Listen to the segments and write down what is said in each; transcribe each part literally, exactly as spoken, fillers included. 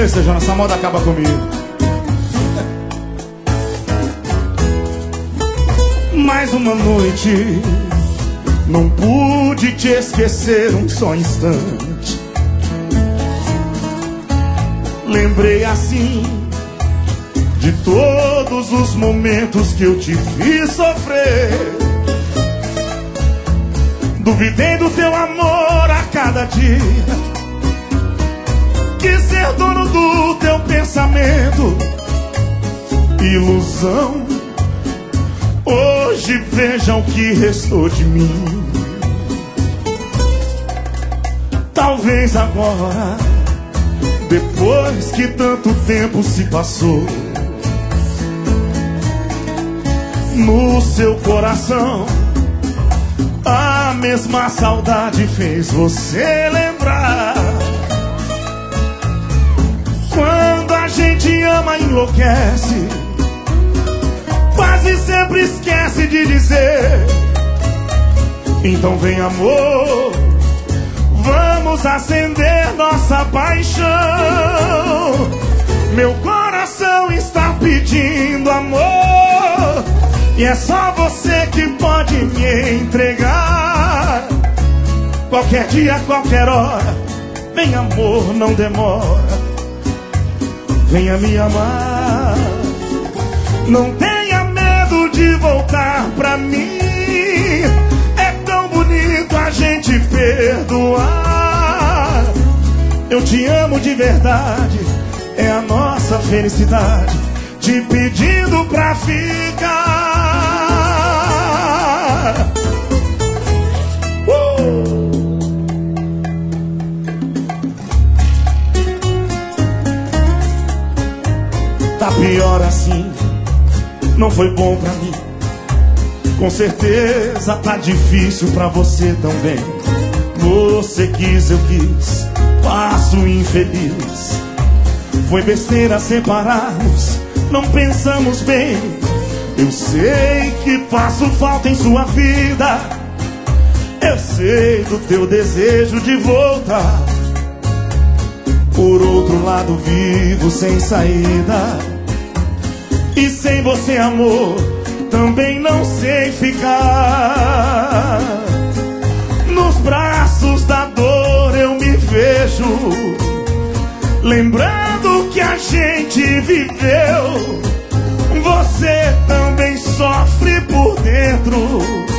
Ei, Sejana, essa moda acaba comigo. Mais uma noite, não pude te esquecer um só instante. Lembrei assim de todos os momentos que eu te fiz sofrer. Duvidei do teu amor a cada dia. Quis ser dono do teu pensamento. Ilusão. Hoje veja o que restou de mim. Talvez agora, depois que tanto tempo se passou, no seu coração a mesma saudade fez você lembrar. Quando a gente ama, enlouquece, quase sempre esquece de dizer. Então vem, amor, vamos acender nossa paixão. Meu coração está pedindo amor, e é só você que pode me entregar. Qualquer dia, qualquer hora, vem, amor, não demora. Venha me amar. Não tenha medo de voltar pra mim. É tão bonito a gente perdoar. Eu te amo de verdade, é a nossa felicidade, te pedindo pra ficar. uh! Tá pior assim, não foi bom pra mim. Com certeza tá difícil pra você também. Você quis, eu quis, passo infeliz. Foi besteira separarmos, não pensamos bem. Eu sei que faço falta em sua vida. Eu sei do teu desejo de voltar. Por outro lado vivo sem saída. E sem você, amor, também não sei ficar. Nos braços da dor eu me vejo, lembrando que a gente viveu. Você também sofre por dentro,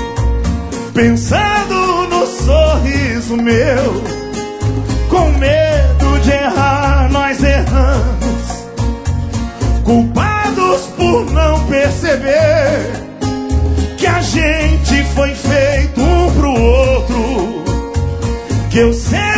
pensando no sorriso meu. Com medo de errar, nós erramos, culpados por não perceber que a gente foi feito um pro outro. Que eu sei